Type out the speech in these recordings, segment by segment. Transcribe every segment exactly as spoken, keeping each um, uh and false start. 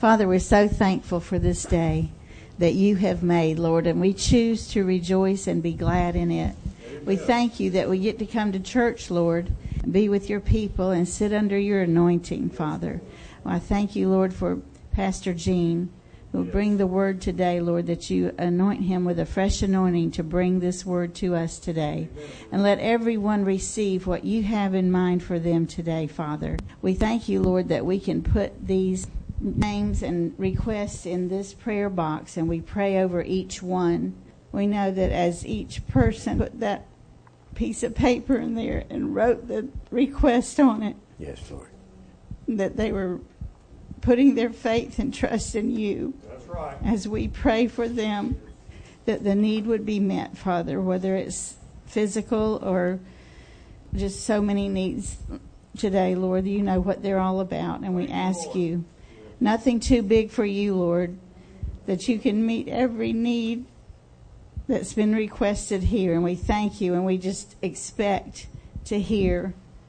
Father, we're so thankful for this day that you have made, Lord, and we choose to rejoice and be glad in it. Amen. We thank you that we get to come to church, Lord, and be with your people and sit under your anointing, Father. Well, I thank you, Lord, for Pastor Gene, who will bring the word today, Lord, that you anoint him with a fresh anointing to bring this word to us today. Amen. And let everyone receive what you have in mind for them today, Father. We thank you, Lord, that we can put these names and requests in this prayer box, and we pray over each one. We know that as each person put that piece of paper in there and wrote the request on it, yes, Lord, that they were putting their faith and trust in you. That's right. As we pray for them, that the need would be met, Father, whether it's physical or just so many needs today, Lord. You know what they're all about, and we ask you, nothing too big for you, Lord, that you can meet every need that's been requested here. And we thank you, and we just expect to hear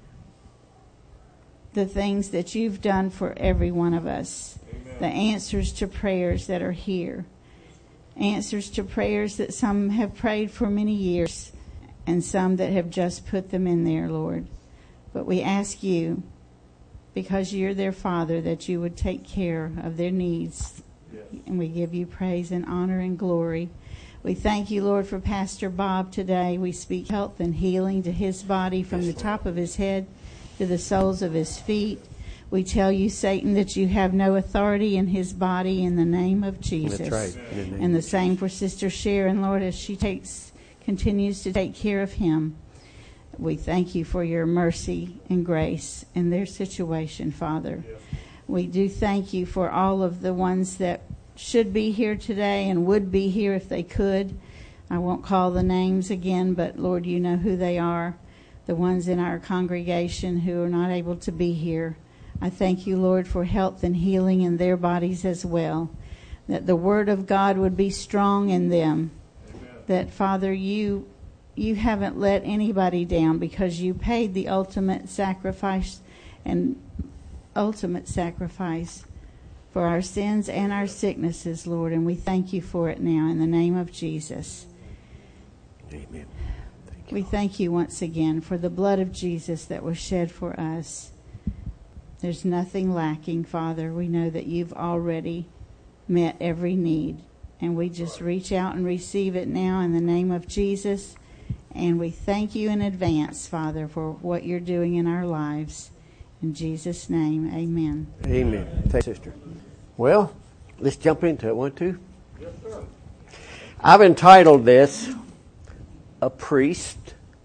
the things that you've done for every one of us. Amen. The answers to prayers that are here. Answers to prayers that some have prayed for many years and some that have just put them in there, Lord. But we ask you, because you're their Father, that you would take care of their needs. Yes. And we give you praise and honor and glory. We thank you, Lord, for Pastor Bob today. We speak health and healing to his body from yes, the top of his head to the soles of his feet. We tell you, Satan, that you have no authority in his body in the name of Jesus. That's right. The and the same for Sister Sharon, Lord, as she takes continues to take care of him. We thank you for your mercy and grace in their situation, Father. Yes. We do thank you for all of the ones that should be here today and would be here if they could. I won't call the names again, but Lord, you know who they are, the ones in our congregation who are not able to be here. I thank you, Lord, for health and healing in their bodies as well, that the word of God would be strong in them. Amen. That, Father, you... You haven't let anybody down because you paid the ultimate sacrifice and ultimate sacrifice for our sins and our sicknesses, Lord. And we thank you for it now in the name of Jesus. Amen. Thank you, we thank you once again for the blood of Jesus that was shed for us. There's nothing lacking, Father. We know that you've already met every need. And we just reach out and receive it now in the name of Jesus. And we thank you in advance, Father, for what you're doing in our lives. In Jesus' name, amen. Amen. Thank you, sister. Well, let's jump into it, want to? Yes, sir. I've entitled this, A Priest,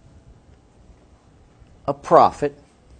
a Prophet,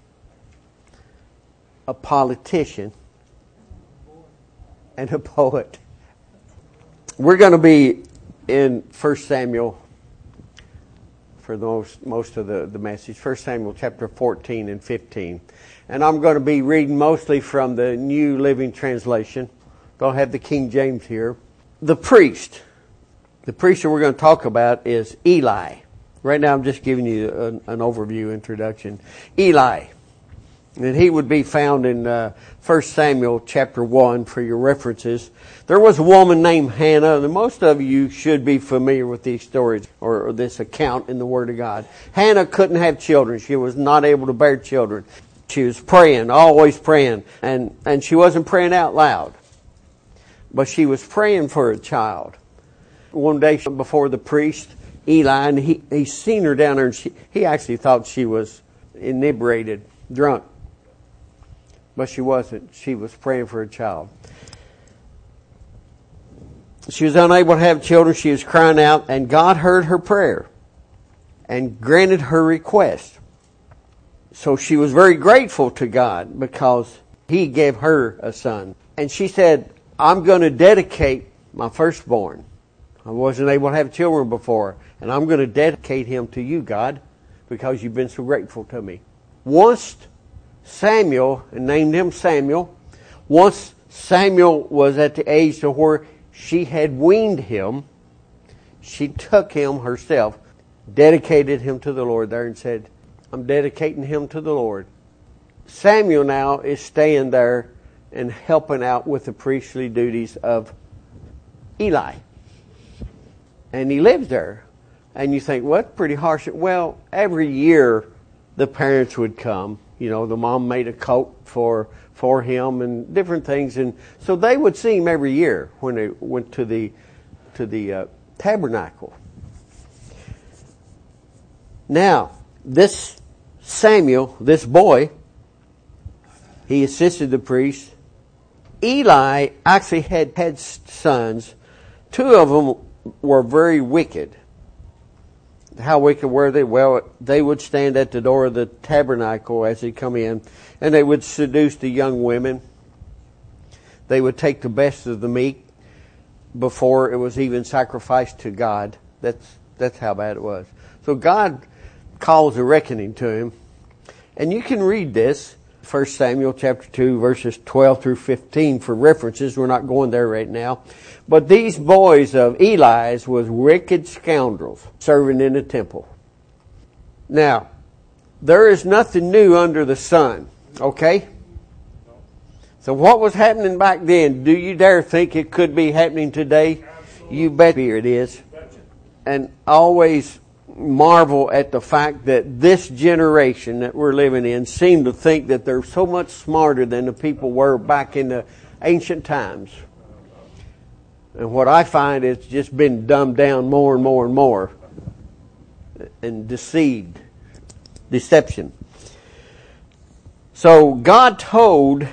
a Politician, and a Poet. We're going to be in First Samuel for the most, most of the, the message. First Samuel chapter fourteen and fifteen. And I'm going to be reading mostly from the New Living Translation. Don't have the King James here. The priest. The priest that we're going to talk about is Eli. Right now I'm just giving you an, an overview introduction. Eli. And he would be found in uh, First Samuel chapter one for your references. There was a woman named Hannah, and most of you should be familiar with these stories or, or this account in the Word of God. Hannah couldn't have children. She was not able to bear children. She was praying, always praying, and, and she wasn't praying out loud. But she was praying for a child. One day before the priest, Eli, and he, he seen her down there, and she, he actually thought she was inebriated, drunk. But she wasn't. She was praying for a child. She was unable to have children. She was crying out, and God heard her prayer and granted her request. So she was very grateful to God because He gave her a son. And she said, I'm going to dedicate my firstborn. I wasn't able to have children before, and I'm going to dedicate him to you, God, because you've been so grateful to me. Once Samuel, and named him Samuel, once Samuel was at the age to where she had weaned him, she took him herself, dedicated him to the Lord there and said, I'm dedicating him to the Lord. Samuel now is staying there and helping out with the priestly duties of Eli. And he lives there. And you think, well, that's pretty harsh. Well, every year the parents would come. You know, the mom made a coat for for him and different things. And so they would see him every year when they went to the to the uh, tabernacle. Now, this Samuel, this boy, he assisted the priest. Eli actually had, had sons. Two of them were very wicked. How wicked were they? Well, they would stand at the door of the tabernacle as they come in, and they would seduce the young women. They would take the best of the meat before it was even sacrificed to God. That's that's how bad it was. So God calls a reckoning to him. And you can read this, First Samuel chapter two, verses twelve through fifteen for references. We're not going there right now. But these boys of Eli's was wicked scoundrels serving in the temple. Now, there is nothing new under the sun, okay? So what was happening back then, do you dare think it could be happening today? Absolutely. You bet here it is. And always marvel at the fact that this generation that we're living in seem to think that they're so much smarter than the people were back in the ancient times. And what I find is just been dumbed down more and more and more and deceived. Deception. So God told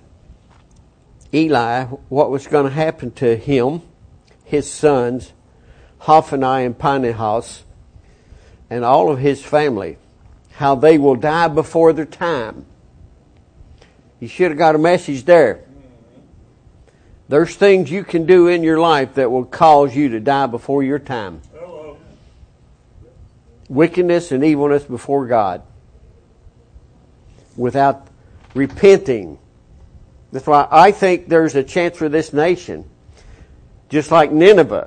Eli what was going to happen to him, his sons, Hophni and Phinehas, and all of his family, how they will die before their time. You should have got a message there. There's things you can do in your life that will cause you to die before your time. Hello. Wickedness and evilness before God. Without repenting. That's why I think there's a chance for this nation. Just like Nineveh.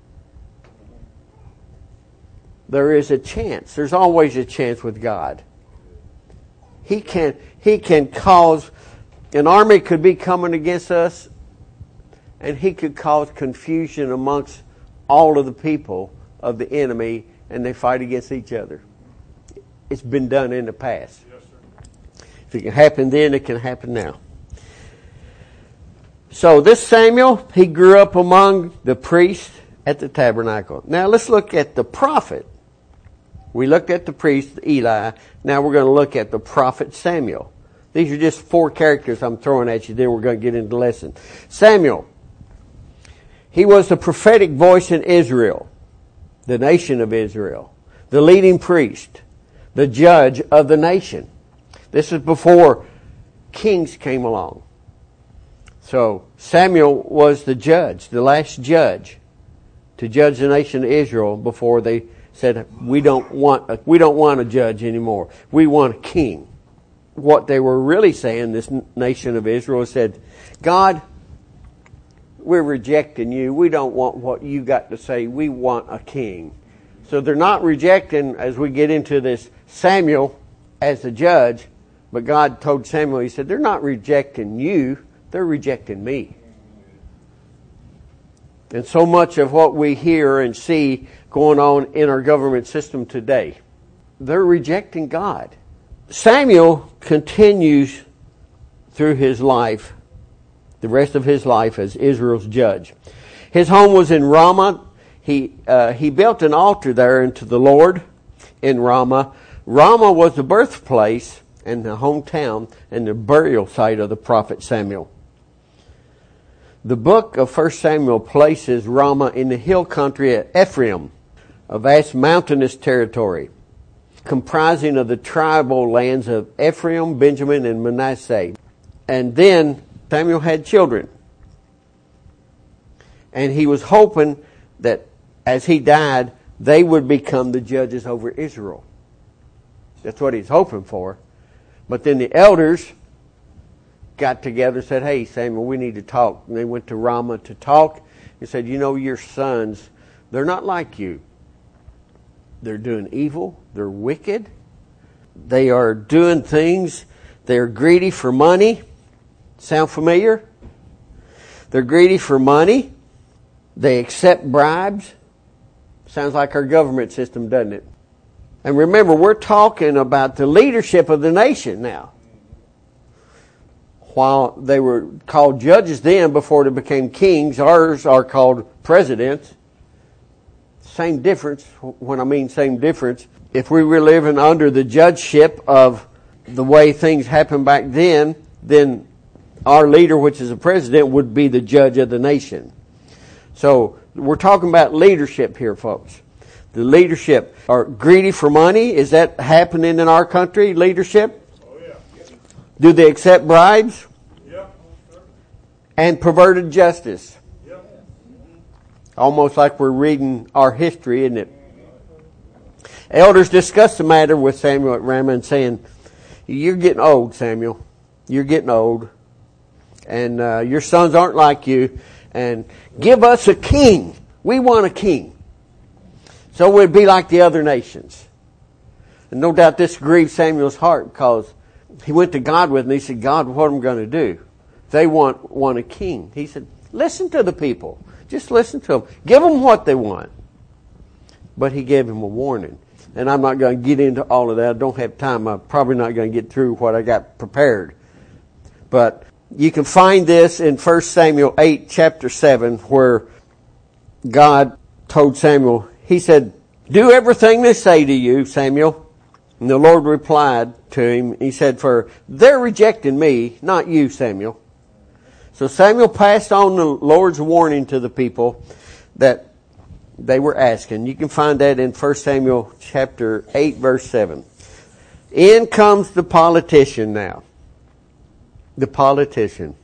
There is a chance. There's always a chance with God. He can, he can cause, an army could be coming against us, and he could cause confusion amongst all of the people of the enemy, and they fight against each other. It's been done in the past. Yes, sir. If it can happen then, it can happen now. So this Samuel, he grew up among the priests at the tabernacle. Now let's look at the prophet. We looked at the priest, Eli. Now we're going to look at the prophet Samuel. These are just four characters I'm throwing at you. Then we're going to get into the lesson. Samuel. He was the prophetic voice in Israel, the nation of Israel, the leading priest, the judge of the nation. This is before kings came along. So Samuel was the judge, the last judge, to judge the nation of Israel before they said, we don't want a, we don't want a judge anymore. We want a king. What they were really saying, this nation of Israel, said, God, we're rejecting you. We don't want what you got to say. We want a king. So they're not rejecting, as we get into this, Samuel as the judge. But God told Samuel, he said, they're not rejecting you. They're rejecting me. And so much of what we hear and see going on in our government system today, they're rejecting God. Samuel continues through his life, the rest of his life as Israel's judge. His home was in Ramah. He uh, he built an altar there unto the Lord in Ramah. Ramah was the birthplace and the hometown and the burial site of the prophet Samuel. The book of First Samuel places Ramah in the hill country of Ephraim, a vast mountainous territory comprising of the tribal lands of Ephraim, Benjamin, and Manasseh. And then Samuel had children. And he was hoping that as he died, they would become the judges over Israel. That's what he's hoping for. But then the elders got together and said, hey, Samuel, we need to talk. And they went to Ramah to talk. He said, you know, your sons, they're not like you. They're doing evil. They're wicked. They are doing things. They're greedy for money. Sound familiar? They're greedy for money. They accept bribes. Sounds like our government system, doesn't it? And remember, we're talking about the leadership of the nation now. While they were called judges then before they became kings, ours are called presidents. Same difference. When I mean same difference, if we were living under the judgeship of the way things happened back then, then our leader, which is the president, would be the judge of the nation. So we're talking about leadership here, folks. The leadership are greedy for money. Is that happening in our country, leadership? Oh, yeah. Do they accept bribes? Yeah. And perverted justice. Yeah. Almost like we're reading our history, isn't it? Elders discussed the matter with Samuel at Ramah and saying, you're getting old, Samuel. You're getting old. And uh, your sons aren't like you. And give us a king. We want a king. So we'd be like the other nations. And no doubt this grieved Samuel's heart because he went to God with it and he said, God, what am I going to do? They want, want a king. He said, listen to the people. Just listen to them. Give them what they want. But he gave him a warning. And I'm not going to get into all of that. I don't have time. I'm probably not going to get through what I got prepared. But you can find this in First Samuel eight, chapter seven, where God told Samuel, he said, do everything they say to you, Samuel. And the Lord replied to him, he said, for they're rejecting me, not you, Samuel. So Samuel passed on the Lord's warning to the people that they were asking. You can find that in First Samuel chapter eight, verse seven. In comes the politician now. The politician.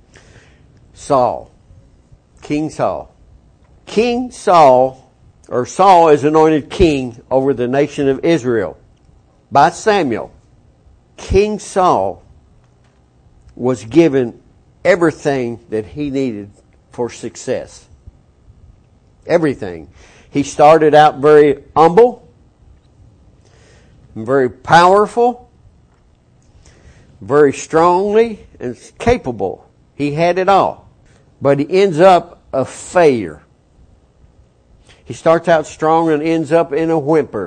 Saul. King Saul. King Saul, or Saul is anointed king over the nation of Israel by Samuel. King Saul was given everything that he needed for success. Everything. He started out very humble, very powerful, very strongly and capable. He had it all. But he ends up a failure. He starts out strong and ends up in a whimper.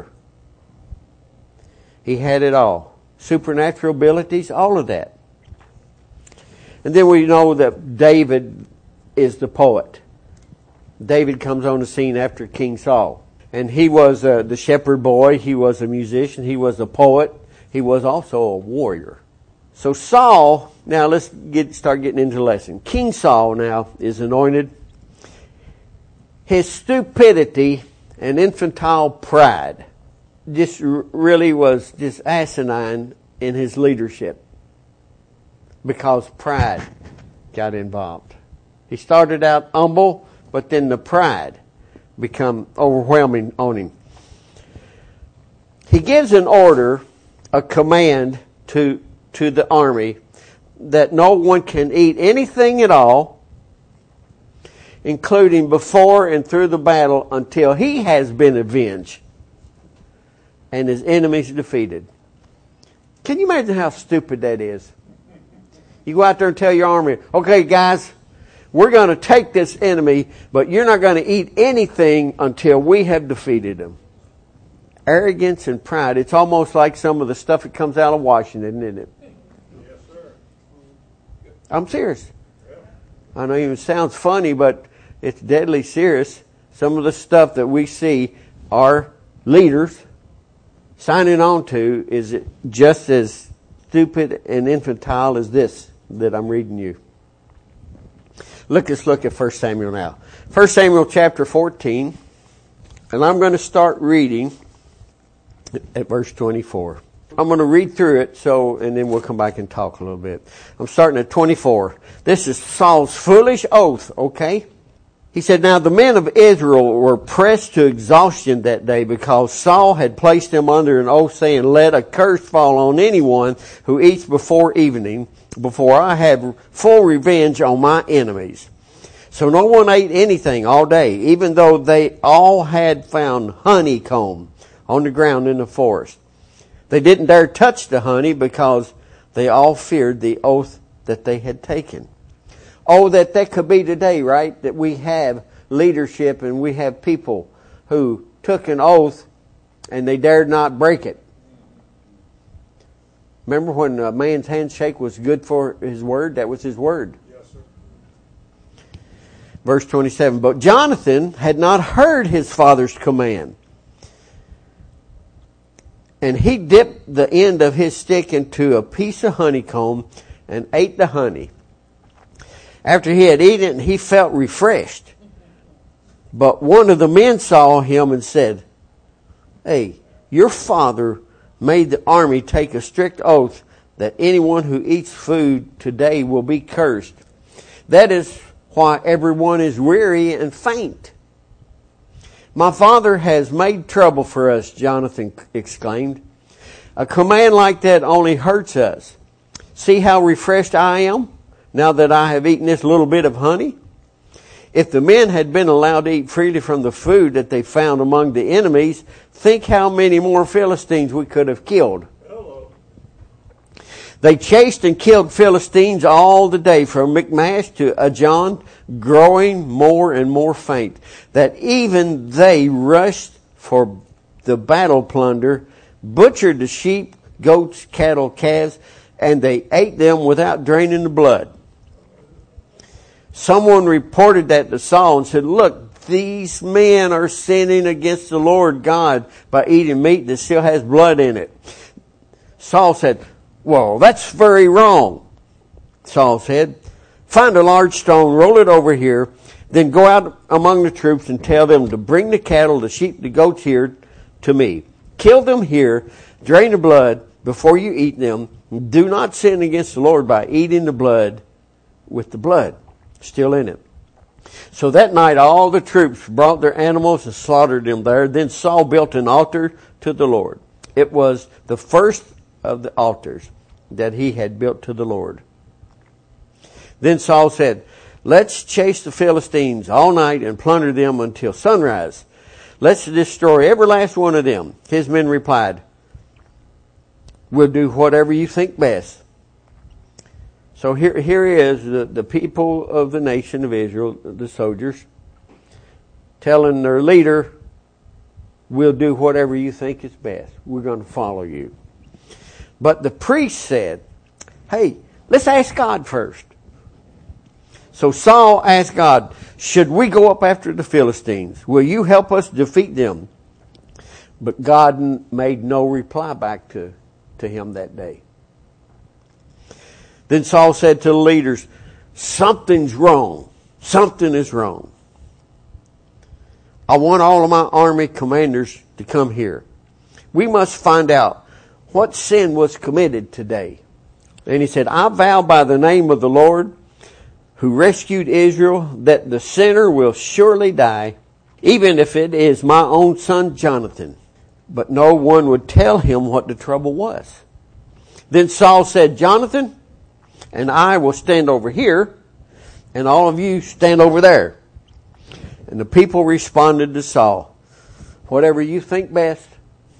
He had it all. Supernatural abilities, all of that. And then we know that David is the poet. David comes on the scene after King Saul. And he was uh, the shepherd boy. He was a musician. He was a poet. He was also a warrior. So Saul, now let's get start getting into the lesson. King Saul now is anointed. His stupidity and infantile pride just really was just asinine in his leadership because pride got involved. He started out humble, but then the pride become overwhelming on him. He gives an order, a command to to the army that no one can eat anything at all, including before and through the battle, until he has been avenged and his enemies defeated. Can you imagine how stupid that is? You go out there and tell your army, okay guys, we're going to take this enemy, but you're not going to eat anything until we have defeated them. Arrogance and pride. It's almost like some of the stuff that comes out of Washington, isn't it? Yes, sir. I'm serious. I know it even sounds funny, but it's deadly serious. Some of the stuff that we see our leaders signing on to is just as stupid and infantile as this that I'm reading you. Look, let's look at First Samuel now. First Samuel chapter fourteen, and I'm going to start reading at verse twenty-four. I'm going to read through it, so and then we'll come back and talk a little bit. I'm starting at twenty-four. This is Saul's foolish oath, okay? He said, now the men of Israel were pressed to exhaustion that day because Saul had placed them under an oath saying, let a curse fall on anyone who eats before evening, before I have full revenge on my enemies. So no one ate anything all day, even though they all had found honeycomb on the ground in the forest. They didn't dare touch the honey because they all feared the oath that they had taken. Oh, that that could be today, right? That we have leadership and we have people who took an oath and they dared not break it. Remember when a man's handshake was good for his word? That was his word. Yes, sir. Verse twenty-seven, but Jonathan had not heard his father's command. And he dipped the end of his stick into a piece of honeycomb and ate the honey. After he had eaten it, he felt refreshed. But one of the men saw him and said, hey, your father made the army take a strict oath that anyone who eats food today will be cursed. That is why everyone is weary and faint. My father has made trouble for us, Jonathan exclaimed. A command like that only hurts us. See how refreshed I am now that I have eaten this little bit of honey? If the men had been allowed to eat freely from the food that they found among the enemies, think how many more Philistines we could have killed. Hello. They chased and killed Philistines all the day from Michmash to Ajon, growing more and more faint, that even they rushed for the battle plunder, butchered the sheep, goats, cattle, calves, and they ate them without draining the blood. Someone reported that to Saul and said, look, these men are sinning against the Lord God by eating meat that still has blood in it. Saul said, well, that's very wrong. Saul said, find a large stone, roll it over here, then go out among the troops and tell them to bring the cattle, the sheep, the goats here to me. Kill them here, drain the blood before you eat them. Do not sin against the Lord by eating the blood with the blood still in it. So that night all the troops brought their animals and slaughtered them there. Then Saul built an altar to the Lord. It was the first of the altars that he had built to the Lord. Then Saul said, let's chase the Philistines all night and plunder them until sunrise. Let's destroy every last one of them. His men replied, we'll do whatever you think best. So here, here is the, the people of the nation of Israel, the soldiers, telling their leader, we'll do whatever you think is best. We're going to follow you. But the priest said, hey, let's ask God first. So Saul asked God, should we go up after the Philistines? Will you help us defeat them? But God made no reply back to, to him that day. Then Saul said to the leaders, something's wrong. Something is wrong. I want all of my army commanders to come here. We must find out what sin was committed today. And he said, I vow by the name of the Lord who rescued Israel that the sinner will surely die, even if it is my own son Jonathan. But no one would tell him what the trouble was. Then Saul said, Jonathan and I will stand over here, and all of you stand over there. And the people responded to Saul, whatever you think best.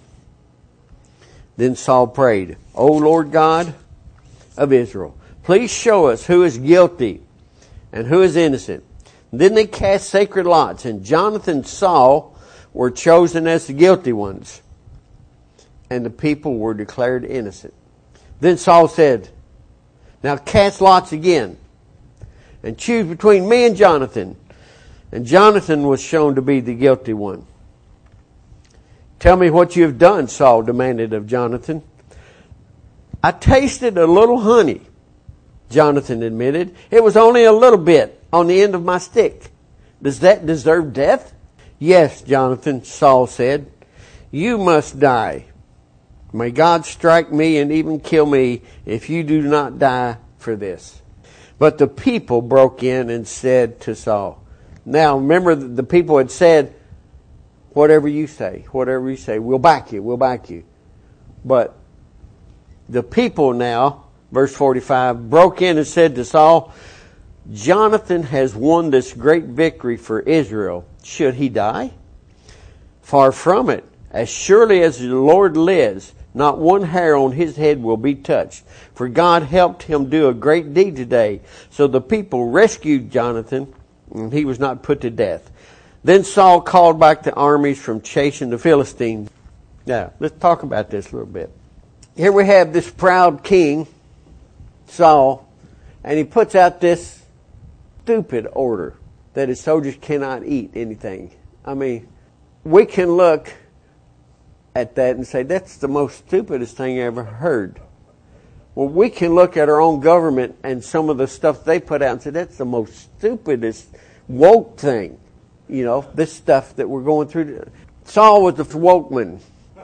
Then Saul prayed, O Lord God of Israel, please show us who is guilty and who is innocent. Then they cast sacred lots, and Jonathan and Saul were chosen as the guilty ones, and the people were declared innocent. Then Saul said, now cast lots again, and choose between me and Jonathan. And Jonathan was shown to be the guilty one. Tell me what you have done, Saul demanded of Jonathan. I tasted a little honey, Jonathan admitted. It was only a little bit on the end of my stick. Does that deserve death? Yes, Jonathan, Saul said. You must die. May God strike me and even kill me if you do not die for this. But the people broke in and said to Saul. Now remember, the people had said, whatever you say, whatever you say, we'll back you, we'll back you. But the people now, verse forty-five, broke in and said to Saul, Jonathan has won this great victory for Israel. Should he die? Far from it. As surely as the Lord lives, Not one hair on his head will be touched. For God helped him do a great deed today. So the people rescued Jonathan, and he was not put to death. Then Saul called back the armies from chasing the Philistines. Now, let's talk about this a little bit. Here we have this proud king, Saul, and he puts out this stupid order that his soldiers cannot eat anything. I mean, we can look at that and say, that's the most stupidest thing I ever heard. Well, we can look at our own government and some of the stuff they put out and say, that's the most stupidest woke thing. You know, this stuff that we're going through. Saul was the woke man.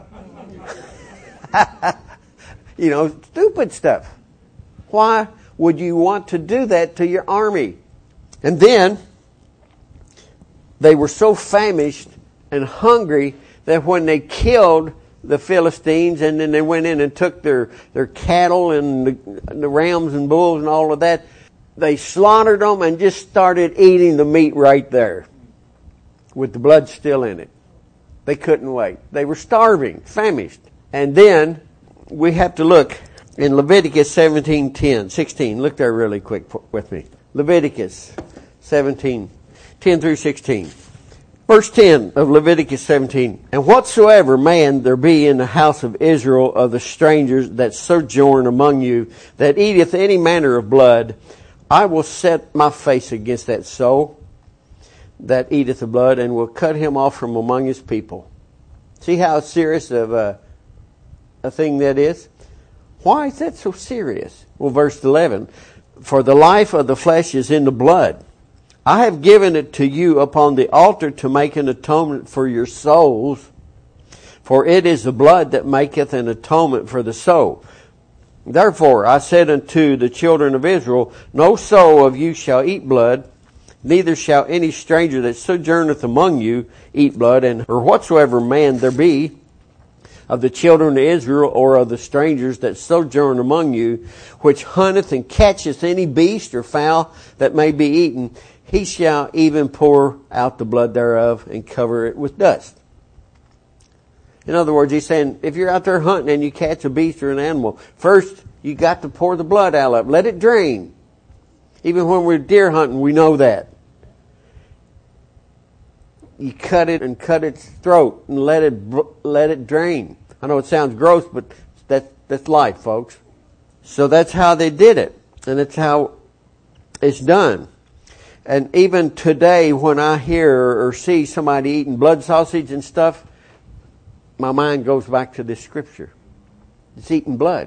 You know, stupid stuff. Why would you want to do that to your army? And then they were so famished and hungry that when they killed the Philistines and then they went in and took their, their cattle and the, and the rams and bulls and all of that, they slaughtered them and just started eating the meat right there with the blood still in it. They couldn't wait. They were starving, famished. And then we have to look in Leviticus seventeen ten, sixteen. Look there really quick with me. Leviticus seventeen, ten through sixteen. Verse ten of Leviticus seventeen. And whatsoever man there be in the house of Israel of the strangers that sojourn among you, that eateth any manner of blood, I will set my face against that soul that eateth the blood, and will cut him off from among his people. See how serious of a, a thing that is? Why is that so serious? Well, verse eleven. For the life of the flesh is in the blood. I have given it to you upon the altar to make an atonement for your souls. For it is the blood that maketh an atonement for the soul. Therefore I said unto the children of Israel, no soul of you shall eat blood, neither shall any stranger that sojourneth among you eat blood, and or whatsoever man there be of the children of Israel or of the strangers that sojourn among you, which hunteth and catcheth any beast or fowl that may be eaten, he shall even pour out the blood thereof and cover it with dust. In other words, he's saying, if you're out there hunting and you catch a beast or an animal, first you got to pour the blood out of it. Let it drain. Even when we're deer hunting, we know that. You cut it and cut its throat and let it let it drain. I know it sounds gross, but that, that's life, folks. So that's how they did it. And that's how it's done. And even today, when I hear or see somebody eating blood sausage and stuff, my mind goes back to this scripture. It's eating blood.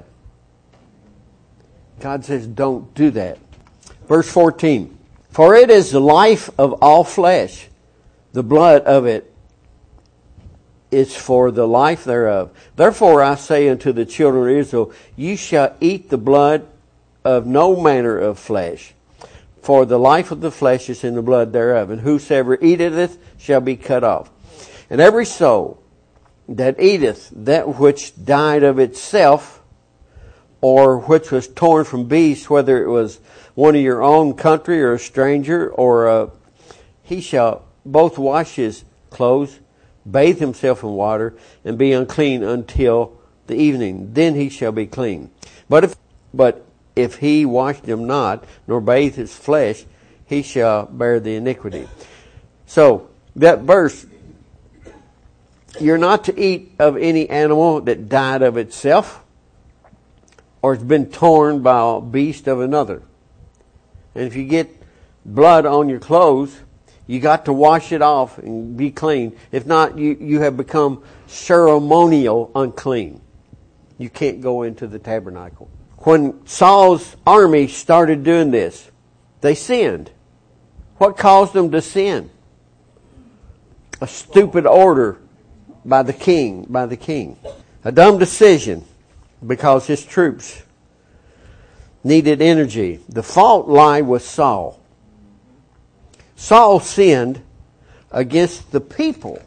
God says, don't do that. Verse fourteen. For it is the life of all flesh. The blood of it is for the life thereof. Therefore I say unto the children of Israel, you shall eat the blood of no manner of flesh. For the life of the flesh is in the blood thereof. And whosoever eateth it shall be cut off. And every soul that eateth that which died of itself, or which was torn from beasts, whether it was one of your own country or a stranger, or a, he shall both wash his clothes, bathe himself in water, and be unclean until the evening. Then he shall be clean. But if but if he wash them not, nor bathe his flesh, he shall bear the iniquity. So that verse, you're not to eat of any animal that died of itself, or has been torn by a beast of another. And if you get blood on your clothes, you got to wash it off and be clean. If not, you, you have become ceremonial unclean. You can't go into the tabernacle. When Saul's army started doing this, they sinned. What caused them to sin? A stupid order by the king, by the king. A dumb decision because his troops needed energy. The fault lay with Saul. Saul sinned against the people,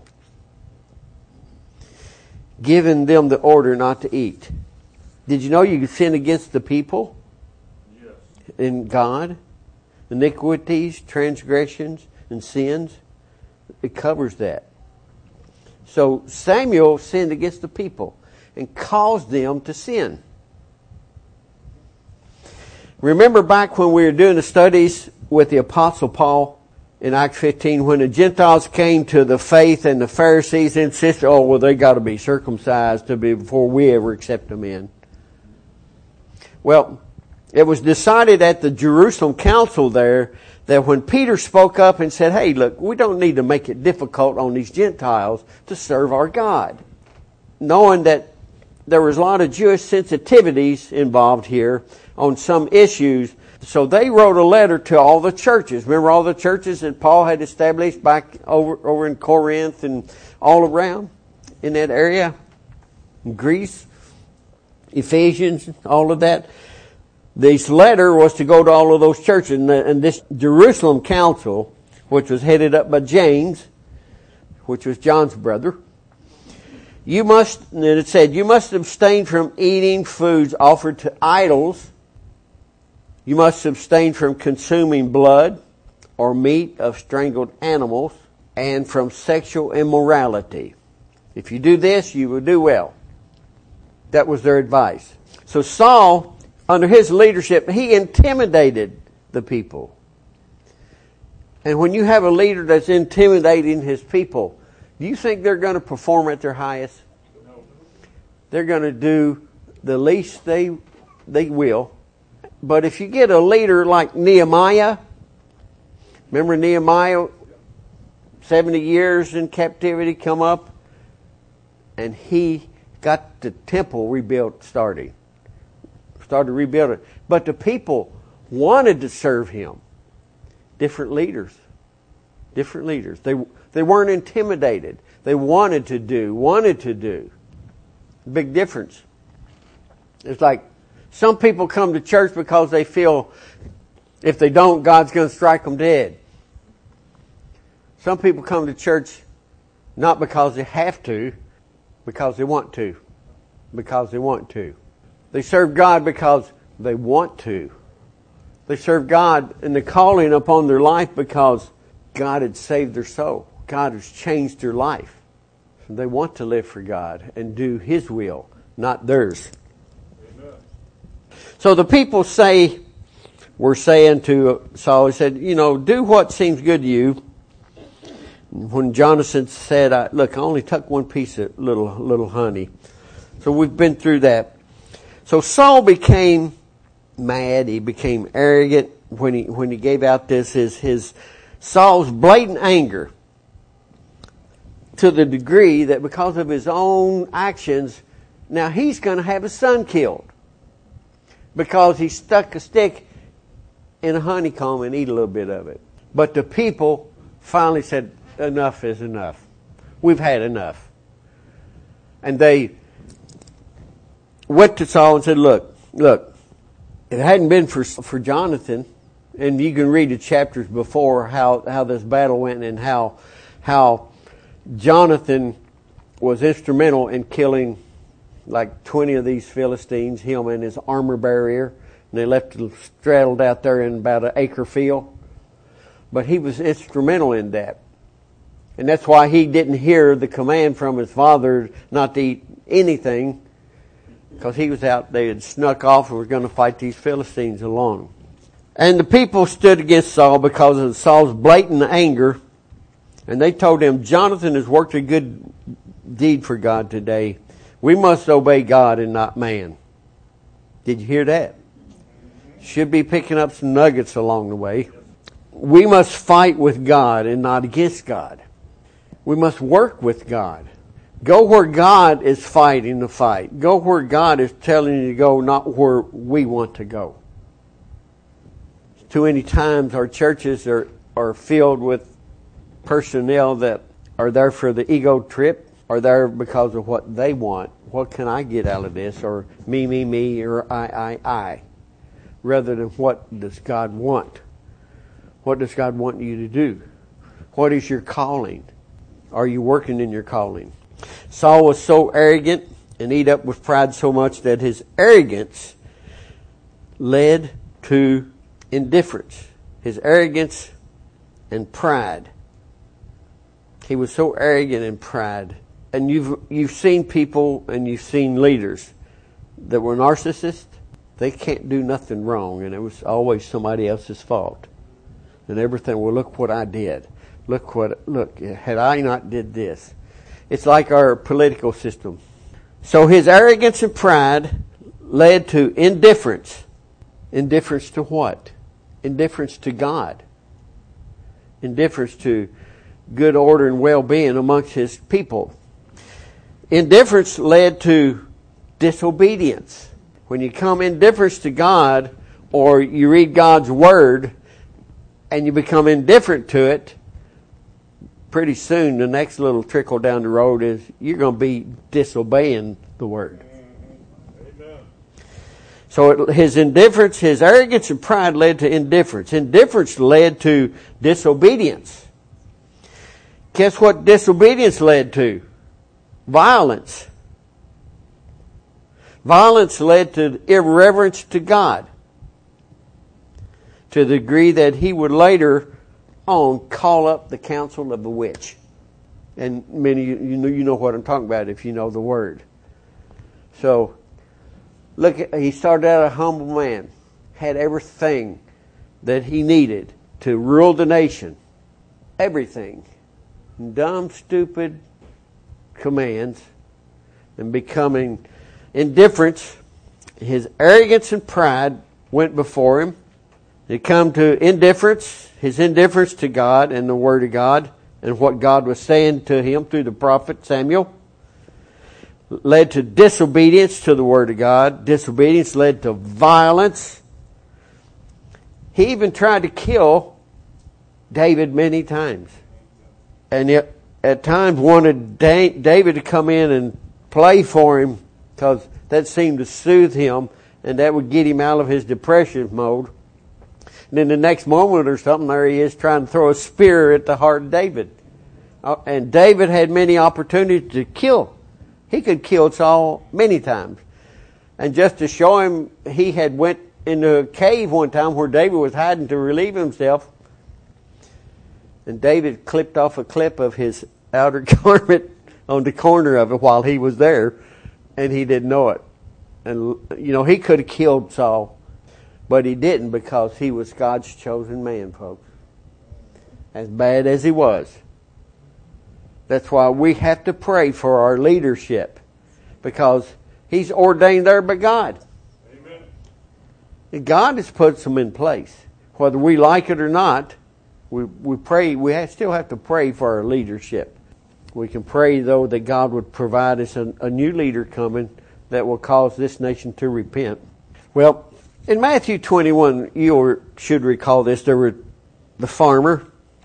giving them the order not to eat. Did you know you could sin against the people? Yes. In God? Iniquities, transgressions, and sins. It covers that. So Samuel sinned against the people. and caused them to sin. Remember back when we were doing the studies with the Apostle Paul in Acts fifteen, when the Gentiles came to the faith and the Pharisees insisted, oh, well, they got to be circumcised to be before we ever accept them in. Well, it was decided at the Jerusalem council there that when Peter spoke up and said, hey, look, we don't need to make it difficult on these Gentiles to serve our God. Knowing that there was a lot of Jewish sensitivities involved here on some issues, so they wrote a letter to all the churches. Remember all the churches that Paul had established back over, over in Corinth and all around in that area? In Greece, Ephesians, all of that. This letter was to go to all of those churches. And, and this Jerusalem council, which was headed up by James, which was John's brother, you must, and it said, you must abstain from eating foods offered to idols. You must abstain from consuming blood or meat of strangled animals and from sexual immorality. If you do this, you will do well. That was their advice. So Saul, under his leadership, he intimidated the people. And when you have a leader that's intimidating his people, do you think they're going to perform at their highest? No. They're going to do the least they they will. But if you get a leader like Nehemiah, remember Nehemiah, seventy years in captivity come up, and he got the temple rebuilt starting. Started rebuilding. But the people wanted to serve him. Different leaders. Different leaders. They they weren't intimidated. They wanted to do, wanted to do. Big difference. It's like some people come to church because they feel if they don't, God's going to strike them dead. Some people come to church not because they have to, because they want to. Because they want to. They serve God because they want to. They serve God in the calling upon their life because God had saved their soul. God has changed their life. So they want to live for God and do His will, not theirs. Amen. So the people say, were saying to Saul, he said, you know, do what seems good to you. When Jonathan said, I, look, I only took one piece of little little honey. So we've been through that. So Saul became mad. He became arrogant when he when he gave out this his his Saul's blatant anger, to the degree that because of his own actions, now he's going to have his son killed because he stuck a stick in a honeycomb and eat a little bit of it. But the people finally said, enough is enough. We've had enough. And they went to Saul and said, look, look, if it hadn't been for for Jonathan, and you can read the chapters before how, how this battle went and how how Jonathan was instrumental in killing like twenty of these Philistines, him and his armor bearer, and they left it straddled out there in about an acre field. But he was instrumental in that. And that's why he didn't hear the command from his father not to eat anything, because he was out, they had snuck off and were going to fight these Philistines alone. And the people stood against Saul because of Saul's blatant anger. And they told him, Jonathan has worked a good deed for God today. We must obey God and not man. Did you hear that? Should be picking up some nuggets along the way. We must fight with God and not against God. We must work with God. Go where God is fighting the fight. Go where God is telling you to go, not where we want to go. Too many times our churches are, are filled with personnel that are there for the ego trip, are there because of what they want. What can I get out of this? Or me, me, me, or I, I, I. Rather than what does God want? What does God want you to do? What is your calling? Are you working in your calling? Saul was so arrogant and eat up with pride so much that his arrogance led to indifference. His arrogance and pride. He was so arrogant and pride and you've you've seen people and you've seen leaders that were narcissists. They can't do nothing wrong, and it was always somebody else's fault. And everything, well, look what I did. Look what, look, had I not did this. It's like our political system. So his arrogance and pride led to indifference. Indifference to what? Indifference to God. Indifference to good order and well-being amongst his people. Indifference led to disobedience. When you come indifference to God, or you read God's Word, and you become indifferent to it, pretty soon the next little trickle down the road is you're going to be disobeying the Word. Amen. So it, his indifference, his arrogance and pride led to indifference. Indifference led to disobedience. Guess what disobedience led to? Violence. Violence led to irreverence to God, to the degree that he would later on call up the council of the witch. And many you know you know what I'm talking about if you know the Word. So, look, he started out a humble man, had everything that he needed to rule the nation. Everything. Dumb, stupid commands, and becoming indifference. His arrogance and pride went before him. It come to indifference, his indifference to God and the Word of God and what God was saying to him through the prophet Samuel. Led to disobedience to the Word of God. Disobedience led to violence. He even tried to kill David many times. And yet, at times wanted David to come in and play for him because that seemed to soothe him and that would get him out of his depression mode. And then the next moment or something, there he is trying to throw a spear at the heart of David. And David had many opportunities to kill. He could kill Saul many times. And just to show him, he had went into a cave one time where David was hiding to relieve himself. And David clipped off a clip of his outer garment on the corner of it while he was there. And he didn't know it. And, you know, he could have killed Saul. But he didn't because he was God's chosen man, folks. As bad as he was. That's why we have to pray for our leadership. Because he's ordained there by God. Amen. And God has put them in place. Whether we like it or not, we we pray. We have, still have to pray for our leadership. We can pray, though, that God would provide us a, a new leader coming that will cause this nation to repent. Well, in Matthew twenty-one, you should recall this. There were the farmer.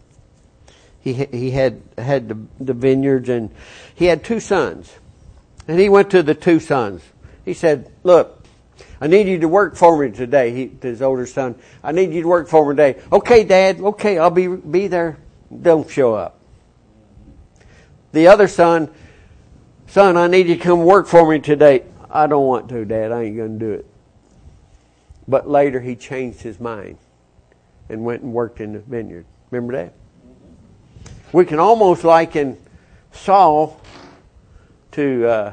He he had had the, the vineyards, and he had two sons. And he went to the two sons. He said, "Look, I need you to work for me today." He, to his older son, "I need you to work for me today." "Okay, Dad. Okay, I'll be be there." Don't show up. The other son, "Son, I need you to come work for me today." "I don't want to, Dad. I ain't going to do it." But later he changed his mind and went and worked in the vineyard. Remember that? We can almost liken Saul to uh,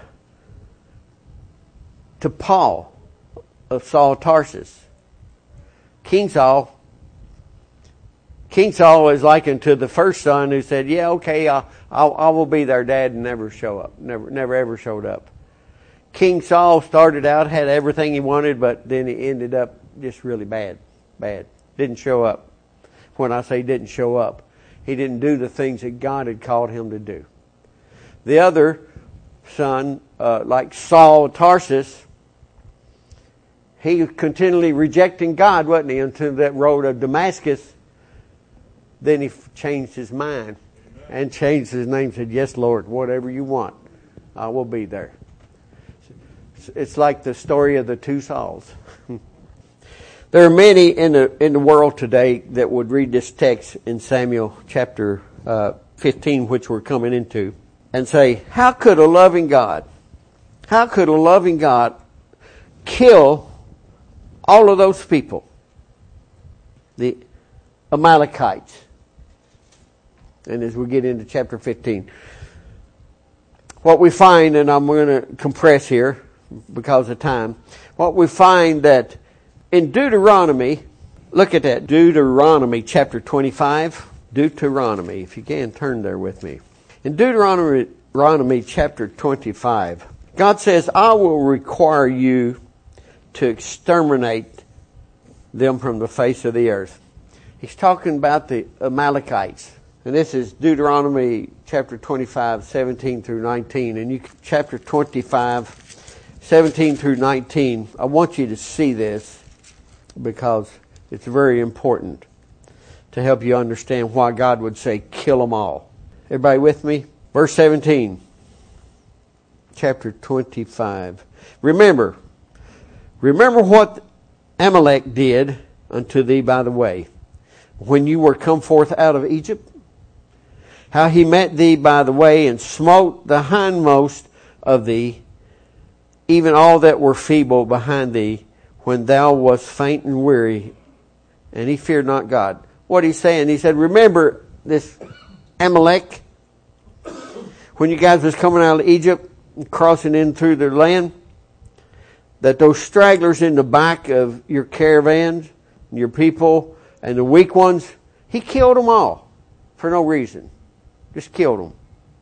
to Paul of Saul of Tarsus. King Saul. King Saul is likened to the first son who said, "Yeah, okay, I'll, I'll, I will be there, Dad," and never show up. Never, never ever showed up. King Saul started out, had everything he wanted, but then he ended up just really bad. Bad. Didn't show up. When I say didn't show up, he didn't do the things that God had called him to do. The other son, uh, like Saul of Tarsus, he was continually rejecting God, wasn't he, until that road of Damascus. Then he changed his mind and changed his name, said, "Yes, Lord, whatever you want, I will be there." It's like the story of the two Sauls. There are many in the in the world today that would read this text in Samuel chapter uh, fifteen, which we're coming into, and say, "How could a loving God, how could a loving God kill all of those people, the Amalekites?" And as we get into chapter fifteen, what we find, and I'm going to compress here because of time, what we find that in Deuteronomy, look at that, Deuteronomy chapter twenty-five, Deuteronomy, if you can turn there with me. In Deuteronomy, Deuteronomy chapter twenty-five, God says, I will require you to exterminate them from the face of the earth. He's talking about the Amalekites. And this is Deuteronomy chapter twenty-five, seventeen through nineteen. And you, chapter twenty-five, seventeen through nineteen, I want you to see this because it's very important to help you understand why God would say, kill them all. Everybody with me? Verse seventeen, chapter twenty-five. Remember, remember what Amalek did unto thee by the way, when you were come forth out of Egypt, how he met thee by the way and smote the hindmost of thee, even all that were feeble behind thee, when thou wast faint and weary, and he feared not God. What he's saying, he said, remember this Amalek, when you guys was coming out of Egypt and crossing in through their land, that those stragglers in the back of your caravans, your people, and the weak ones, he killed them all for no reason. Just killed them.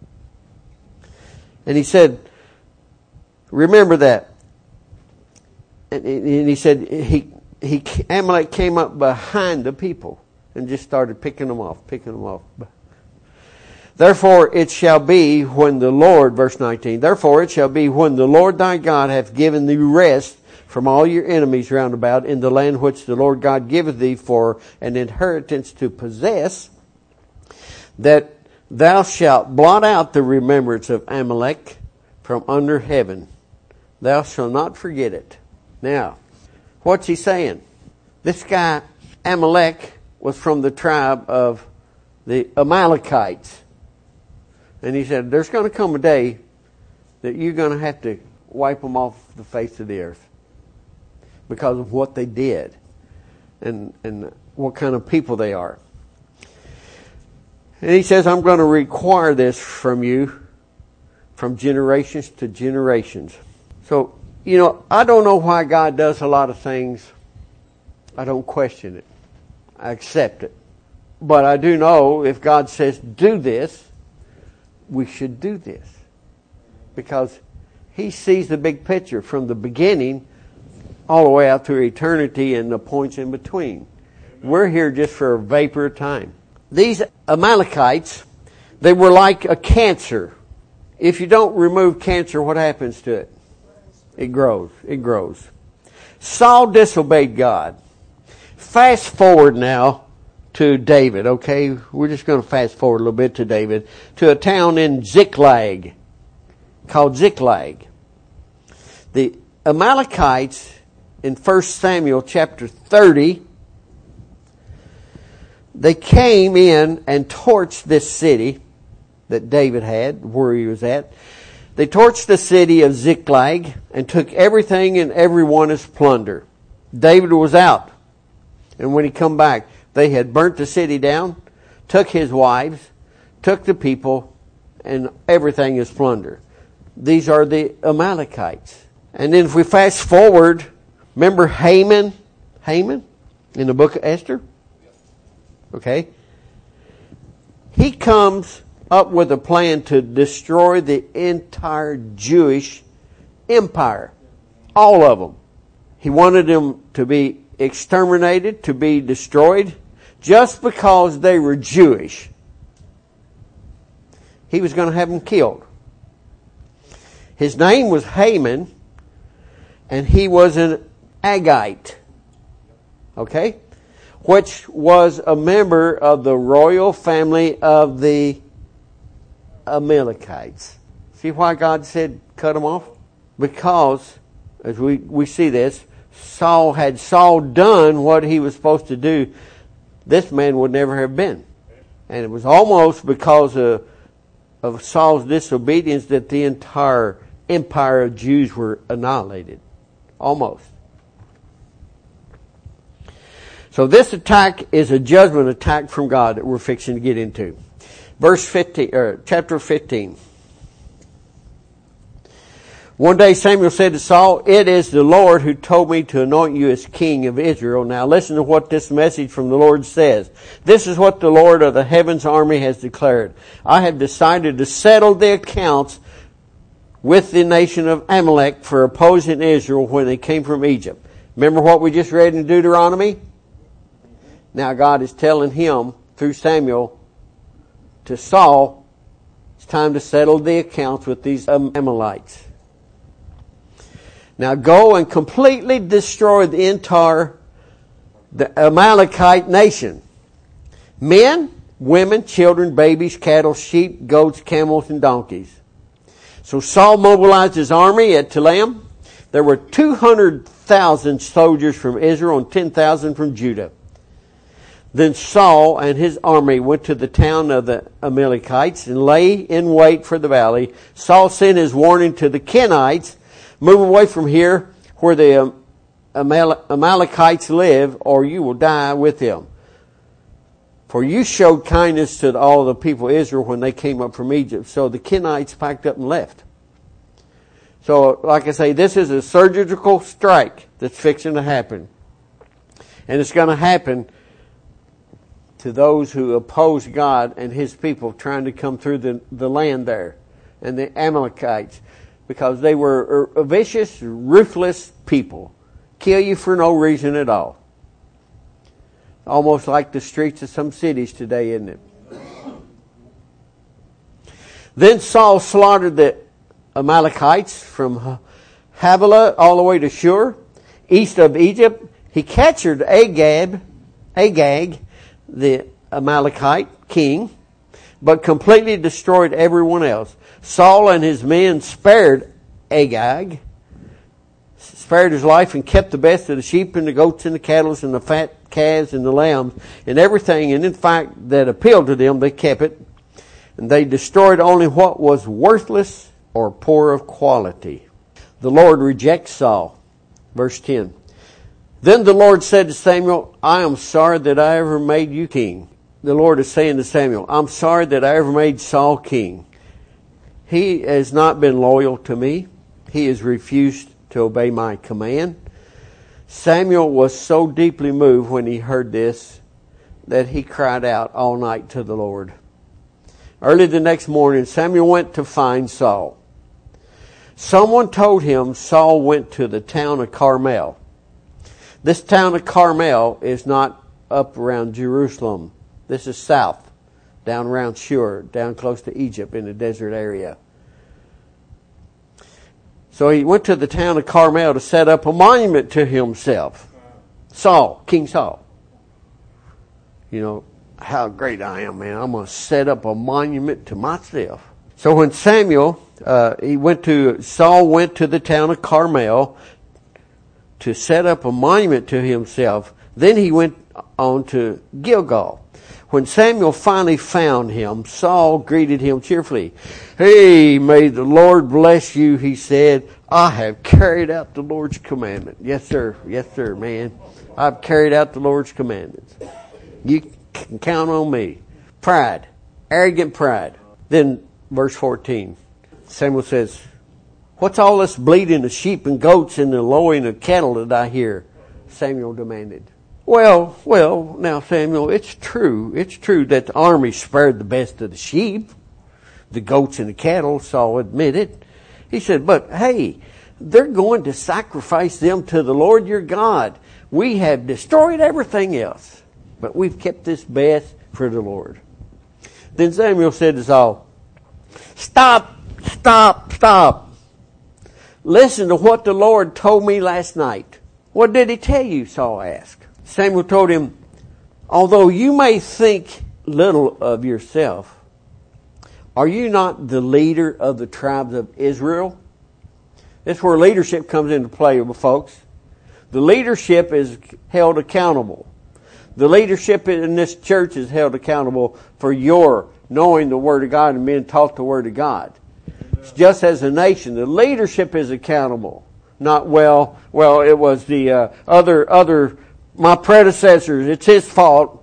And he said, remember that. And he said, he, he, Amalek came up behind the people and just started picking them off, picking them off. Therefore it shall be when the Lord, verse nineteen, therefore it shall be when the Lord thy God hath given thee rest from all your enemies round about in the land which the Lord God giveth thee for an inheritance to possess, that thou shalt blot out the remembrance of Amalek from under heaven. Thou shalt not forget it. Now, what's he saying? This guy, Amalek, was from the tribe of the Amalekites. And he said, there's going to come a day that you're going to have to wipe them off the face of the earth because of what they did and, and what kind of people they are. And he says, I'm going to require this from you from generations to generations. So, you know, I don't know why God does a lot of things. I don't question it. I accept it. But I do know if God says, do this, we should do this. Because he sees the big picture from the beginning all the way out through eternity and the points in between. We're here just for a vapor of time. These Amalekites, they were like a cancer. If you don't remove cancer, what happens to it? It grows. It grows. Saul disobeyed God. Fast forward now to David, okay? We're just going to fast forward a little bit to David, to a town in Ziklag, called Ziklag. The Amalekites in First Samuel chapter thirty, they came in and torched this city that David had, where he was at. They torched the city of Ziklag and took everything and everyone as plunder. David was out. And when he come back, they had burnt the city down, took his wives, took the people, and everything is plunder. These are the Amalekites. And then if we fast forward, remember Haman? Haman in the book of Esther? Okay. He comes up with a plan to destroy the entire Jewish empire. All of them. He wanted them to be exterminated, to be destroyed, just because they were Jewish. He was going to have them killed. His name was Haman, and he was an Agite. Okay? Which was a member of the royal family of the Amalekites. See why God said cut them off? Because, as we, we see this, Saul had Saul done what he was supposed to do, this man would never have been. And it was almost because of, of Saul's disobedience that the entire empire of Jews were annihilated. Almost. So this attack is a judgment attack from God that we're fixing to get into. Verse fifteen, or chapter fifteen. One day Samuel said to Saul, "It is the Lord who told me to anoint you as king of Israel." Now listen to what this message from the Lord says. "This is what the Lord of the heavens army has declared. I have decided to settle the accounts with the nation of Amalek for opposing Israel when they came from Egypt." Remember what we just read in Deuteronomy? Now God is telling him through Samuel to Saul, it's time to settle the accounts with these Amalekites. Now go and completely destroy the entire the Amalekite nation. Men, women, children, babies, cattle, sheep, goats, camels, and donkeys. So Saul mobilized his army at Telaim. There were two hundred thousand soldiers from Israel and ten thousand from Judah. Then Saul and his army went to the town of the Amalekites and lay in wait for the valley. Saul sent his warning to the Kenites, "Move away from here where the Amalekites live, or you will die with them. For you showed kindness to all the people of Israel when they came up from Egypt." So the Kenites packed up and left. So, like I say, this is a surgical strike that's fixing to happen. And it's going to happen to those who oppose God and His people trying to come through the, the land there. And the Amalekites. Because they were a vicious, ruthless people. Kill you for no reason at all. Almost like the streets of some cities today, isn't it? Then Saul slaughtered the Amalekites from Havilah all the way to Shur, east of Egypt. He captured Agag, Agag, the Amalekite king, but completely destroyed everyone else. Saul and his men spared Agag, spared his life, and kept the best of the sheep and the goats and the cattle and the fat calves and the lambs and everything. And in fact, that appealed to them, they kept it. And they destroyed only what was worthless or poor of quality. The Lord rejects Saul. Verse ten. Then the Lord said to Samuel, "I am sorry that I ever made you king." The Lord is saying to Samuel, "I'm sorry that I ever made Saul king. He has not been loyal to me. He has refused to obey my command." Samuel was so deeply moved when he heard this that he cried out all night to the Lord. Early the next morning, Samuel went to find Saul. Someone told him Saul went to the town of Carmel. This town of Carmel is not up around Jerusalem. This is south, down around Shur, down close to Egypt in the desert area. So he went to the town of Carmel to set up a monument to himself. Saul, King Saul. You know, how great I am, man. I'm going to set up a monument to myself. So when Samuel, uh, he went to, Saul went to the town of Carmel to set up a monument to himself. Then he went on to Gilgal. When Samuel finally found him, Saul greeted him cheerfully. "Hey, may the Lord bless you," he said. "I have carried out the Lord's commandment." Yes, sir. Yes, sir, man. I've carried out the Lord's commandments. You can count on me. Pride. Arrogant pride. Then, verse fourteen. Samuel says, "What's all this bleating of sheep and goats and the lowing of cattle that I hear?" Samuel demanded. Well, well, now Samuel, it's true. It's true that the army spared the best of the sheep, the goats and the cattle, Saul admitted. He said, but hey, they're going to sacrifice them to the Lord your God. We have destroyed everything else, but we've kept this best for the Lord. Then Samuel said to Saul, Stop, stop, stop. Listen to what the Lord told me last night. What did he tell you? Saul asked. Samuel told him, although you may think little of yourself, are you not the leader of the tribes of Israel? That's where leadership comes into play, folks. The leadership is held accountable. The leadership in this church is held accountable for your knowing the Word of God and being taught the Word of God. It's just as a nation, the leadership is accountable. Not, well, well, it was the uh, other, other, my predecessors, it's his fault.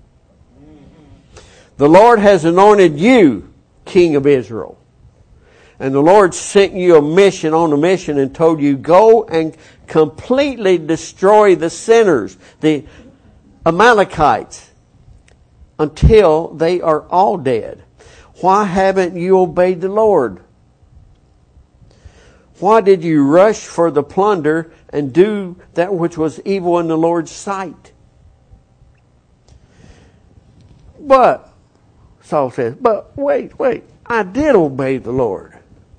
The Lord has anointed you King of Israel. And the Lord sent you a mission on a mission and told you, go and completely destroy the sinners, the Amalekites, until they are all dead. Why haven't you obeyed the Lord? Why did you rush for the plunder and do that which was evil in the Lord's sight? But, Saul says, but wait, wait, I did obey the Lord.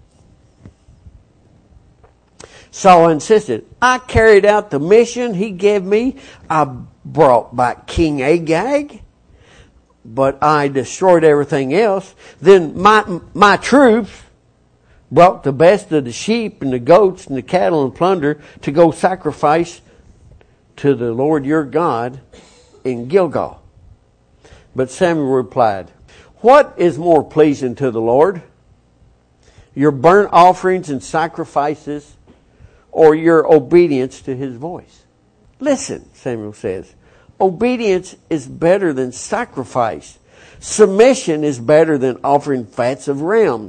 Saul insisted, I carried out the mission he gave me. I brought back King Agag, but I destroyed everything else. Then my my troops brought the best of the sheep and the goats and the cattle and plunder to go sacrifice to the Lord your God in Gilgal. But Samuel replied, what is more pleasing to the Lord? Your burnt offerings and sacrifices, or your obedience to his voice? Listen, Samuel says, obedience is better than sacrifice. Submission is better than offering fats of rams.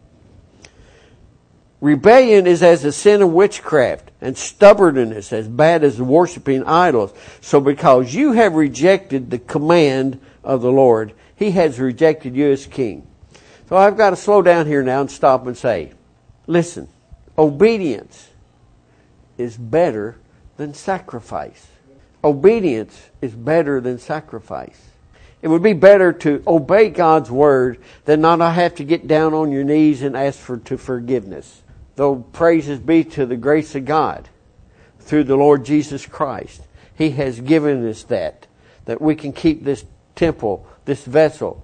Rebellion is as the sin of witchcraft, and stubbornness as bad as worshiping idols. So because you have rejected the command of the Lord, he has rejected you as king. So I've got to slow down here now and stop and say, listen, obedience is better than sacrifice. Obedience is better than sacrifice. It would be better to obey God's word than not have to get down on your knees and ask for to forgiveness. Though praises be to the grace of God through the Lord Jesus Christ. He has given us that, that we can keep this temple, this vessel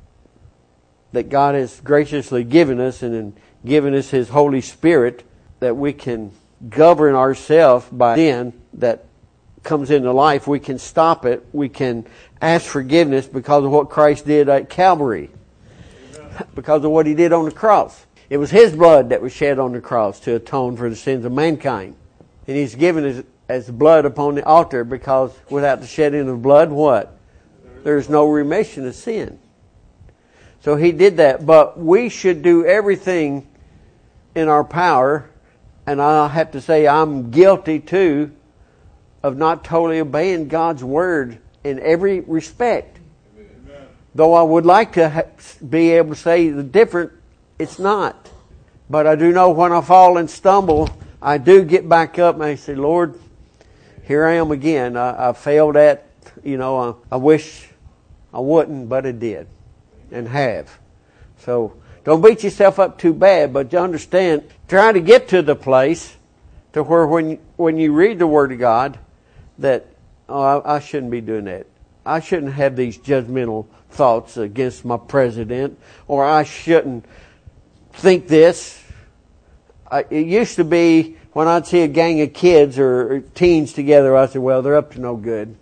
that God has graciously given us and in given us His Holy Spirit, that we can govern ourselves by sin that comes into life. We can stop it. We can ask forgiveness because of what Christ did at Calvary. Amen. Because of what He did on the cross. It was His blood that was shed on the cross to atone for the sins of mankind. And He's given us as blood upon the altar, because without the shedding of blood, what? There's no remission of sin. So He did that. But we should do everything in our power. And I have to say I'm guilty too of not totally obeying God's word in every respect. Amen. Though I would like to ha- be able to say the different, it's not. But I do know when I fall and stumble, I do get back up and I say, Lord, here I am again. I, I failed at, you know, I, I wish I wouldn't, but I did and have. So don't beat yourself up too bad, but you understand, try to get to the place to where when you, when you read the Word of God, that, oh, I, I shouldn't be doing that. I shouldn't have these judgmental thoughts against my president, or I shouldn't think this. I, it used to be when I'd see a gang of kids or, or teens together, I said, well, they're up to no good.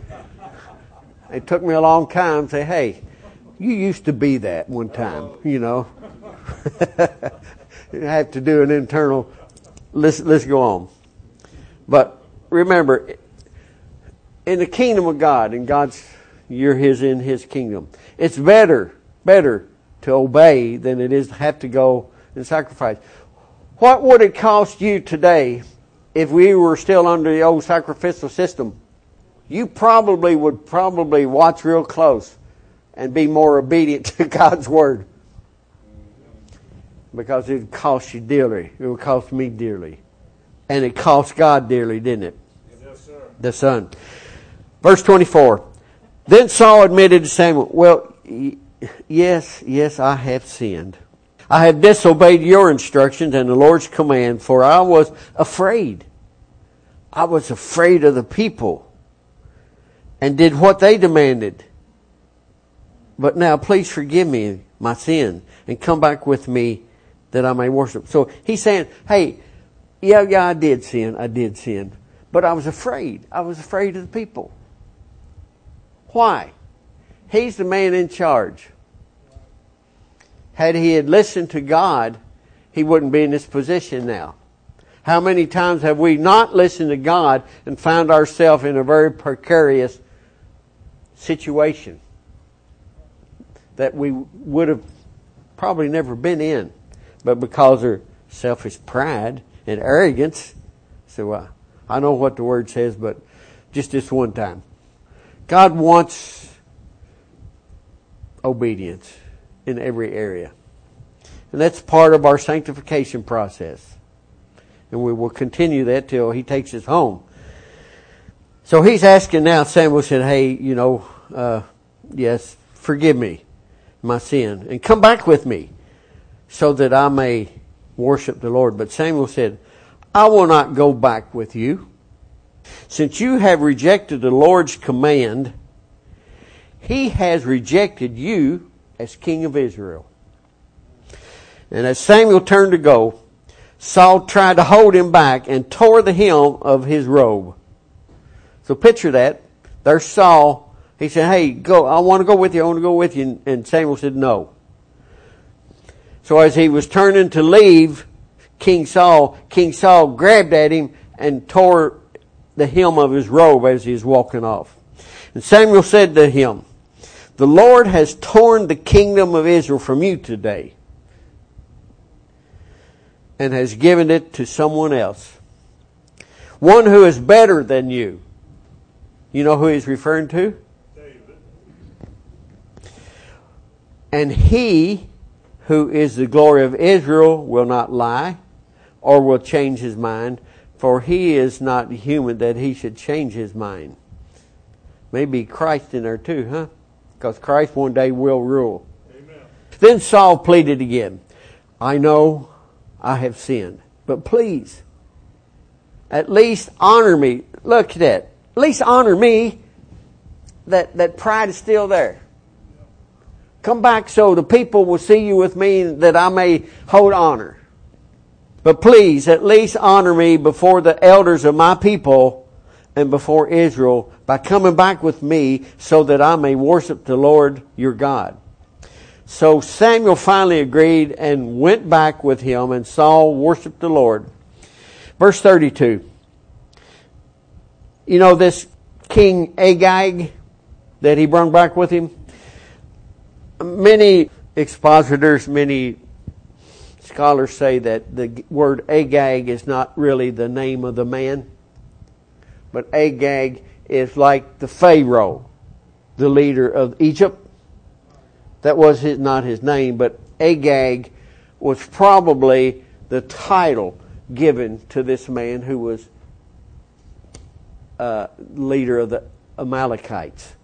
It took me a long time to say, hey, you used to be that one time, you know. You have to do an internal, let's, let's go on. But remember, in the kingdom of God, and God's, you're His in His kingdom, it's better, better to obey than it is to have to go and sacrifice. What would it cost you today if we were still under the old sacrificial system? You probably would probably watch real close and be more obedient to God's word. Because it would cost you dearly. It would cost me dearly. And it cost God dearly, didn't it? Yes, sir. The Son. Verse twenty-four. Then Saul admitted to Samuel, well, y- yes, yes, I have sinned. I have disobeyed your instructions and the Lord's command, for I was afraid. I was afraid of the people and did what they demanded. But now please forgive me my sin and come back with me that I may worship. So he's saying, hey, yeah, yeah, I did sin. I did sin. But I was afraid. I was afraid of the people. Why? He's the man in charge. Had he had listened to God, he wouldn't be in this position now. How many times have we not listened to God and found ourselves in a very precarious situation that we would have probably never been in? but because of selfish pride and arrogance. So uh, I know what the word says, but just this one time. God wants obedience in every area. And that's part of our sanctification process. And we will continue that till He takes us home. So He's asking now, Samuel said, hey, you know, uh, yes, forgive me my sin and come back with me so that I may worship the Lord. But Samuel said, I will not go back with you. Since you have rejected the Lord's command, He has rejected you as king of Israel. And as Samuel turned to go, Saul tried to hold him back and tore the hem of his robe. So picture that. There's Saul. He said, hey, go. I want to go with you. I want to go with you. And Samuel said, no. So as he was turning to leave King Saul, King Saul grabbed at him and tore the hem of his robe as he was walking off. And Samuel said to him, the Lord has torn the kingdom of Israel from you today and has given it to someone else, one who is better than you. You know who he's referring to? David. And he who is the glory of Israel will not lie or will change his mind, for he is not human that he should change his mind. Maybe Christ in there too, huh? Because Christ one day will rule. Amen. Then Saul pleaded again, I know I have sinned, but please, at least honor me. Look at that. At least honor me. That, that pride is still there. Come back so the people will see you with me, that I may hold honor. But please, at least honor me before the elders of my people and before Israel by coming back with me so that I may worship the Lord your God. So Samuel finally agreed and went back with him, and Saul worshiped the Lord. Verse thirty-two. You know this King Agag that he brought back with him? Many expositors, many scholars say that the word Agag is not really the name of the man, but Agag is like the Pharaoh, the leader of Egypt. That was his, not his name, but Agag was probably the title given to this man who was uh, leader of the Amalekites.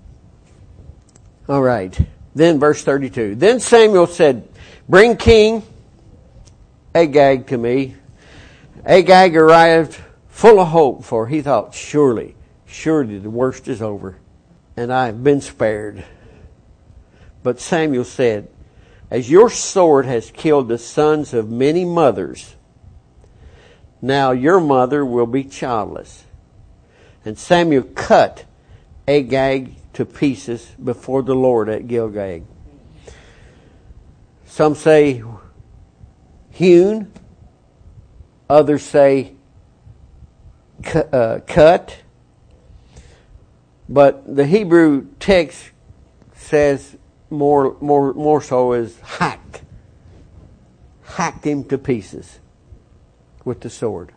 All right. Then verse thirty-two. Then Samuel said, bring King Agag to me. Agag arrived full of hope, for he thought, surely, surely the worst is over, and I have been spared. But Samuel said, as your sword has killed the sons of many mothers, now your mother will be childless. And Samuel cut Agag to pieces before the Lord at Gilgal. Some say hewn, others say cu- uh, cut, but the Hebrew text says more, more, more so is hacked, hacked him to pieces with the sword.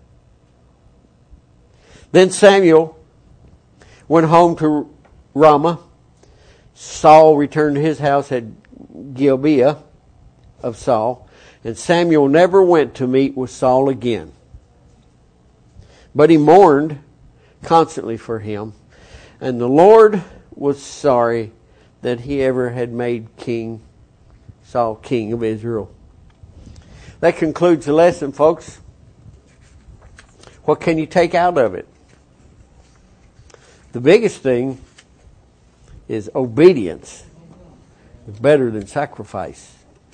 Then Samuel went home to Ramah. Saul returned to his house at Gibeah of Saul, and Samuel never went to meet with Saul again. But he mourned constantly for him, and the Lord was sorry that he ever had made King Saul king of Israel. That concludes the lesson, folks. What can you take out of it? The biggest thing is obedience is better than sacrifice.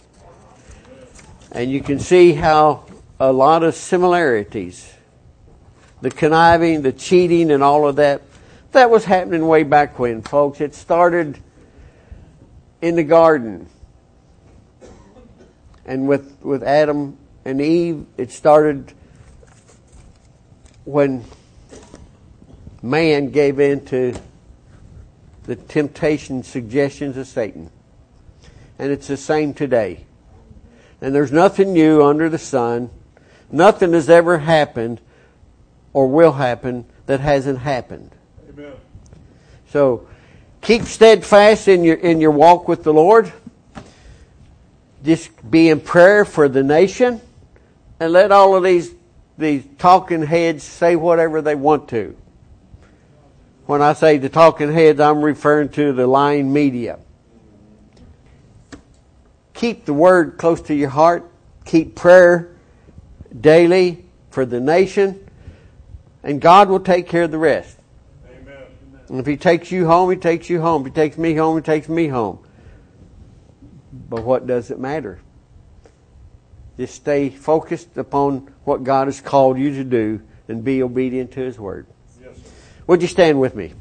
And you can see how a lot of similarities, the conniving, the cheating, and all of that, that was happening way back when, folks. It started in the garden. And with, with Adam and Eve, it started when man gave in to the temptation suggestions of Satan. And it's the same today. And there's nothing new under the sun. Nothing has ever happened or will happen that hasn't happened. Amen. So keep steadfast in your in your walk with the Lord. Just be in prayer for the nation, and let all of these these talking heads say whatever they want to. When I say the talking heads, I'm referring to the lying media. Keep the word close to your heart. Keep prayer daily for the nation, and God will take care of the rest. Amen. And if He takes you home, He takes you home. If He takes me home, He takes me home. But what does it matter? Just stay focused upon what God has called you to do and be obedient to His word. Yes, sir. Would you stand with me?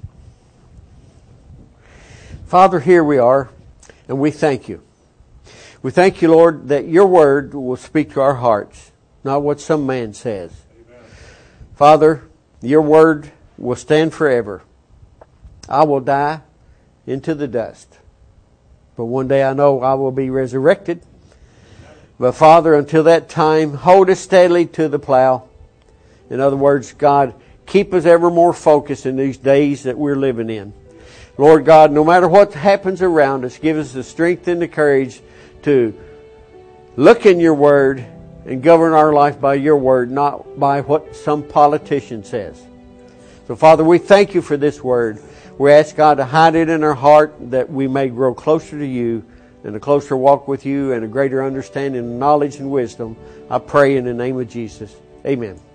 Father, here we are, and we thank you. We thank you, Lord, that your word will speak to our hearts, not what some man says. Amen. Father, your word will stand forever. I will die into the dust, but one day I know I will be resurrected. But Father, until that time, hold us steadily to the plow. In other words, God, keep us ever more focused in these days that we're living in. Lord God, no matter what happens around us, give us the strength and the courage to look in your word and govern our life by your word, not by what some politician says. So Father, we thank you for this word. We ask God to hide it in our heart that we may grow closer to you and a closer walk with you and a greater understanding, knowledge, and wisdom. I pray in the name of Jesus. Amen.